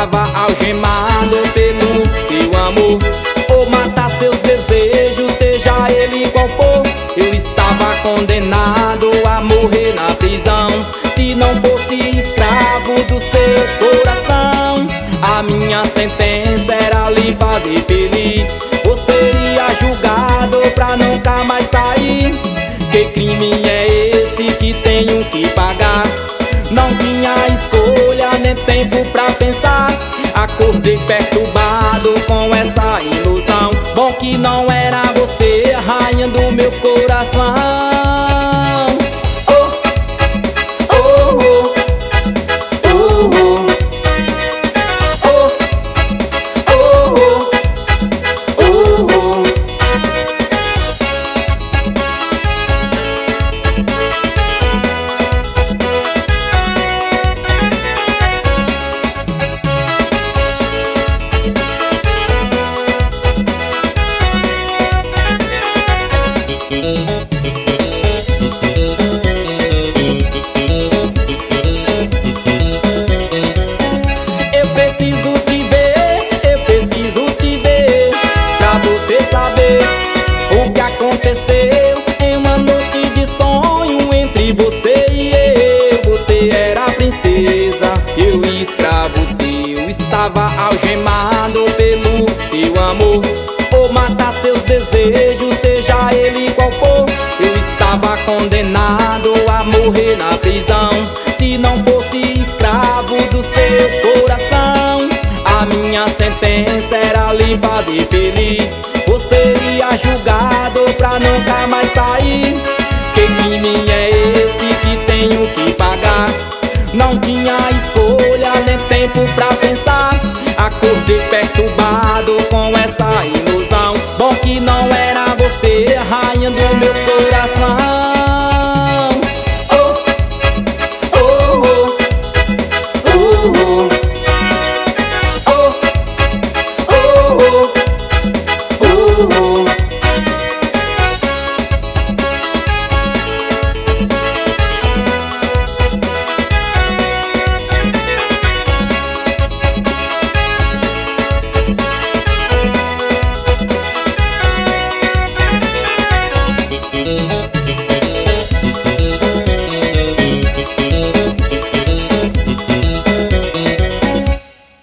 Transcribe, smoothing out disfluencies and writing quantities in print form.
estava algemado pelo seu amor. Ou matar seus desejos, seja ele qual for. Eu estava condenado a morrer na prisão. Se não fosse escravo do seu coração, a minha sentença era lhe fazer feliz. Ou seria julgado pra nunca mais sair. Que crime é esse que tenho que pagar? Não tinha escolha nem tempo pra pensar. Acordei perturbado com essa ilusão. Bom que não era você, rainha do meu coração. O que aconteceu em uma noite de sonho entre você e eu? Você era a princesa, eu escravo seu. Estava algemado pelo seu amor. Ou matar seus desejos, seja ele qual for. Eu estava condenado a morrer na prisão. Se não fosse escravo do seu coração, a minha sentença era lhe fazer feliz. Ou seria julgado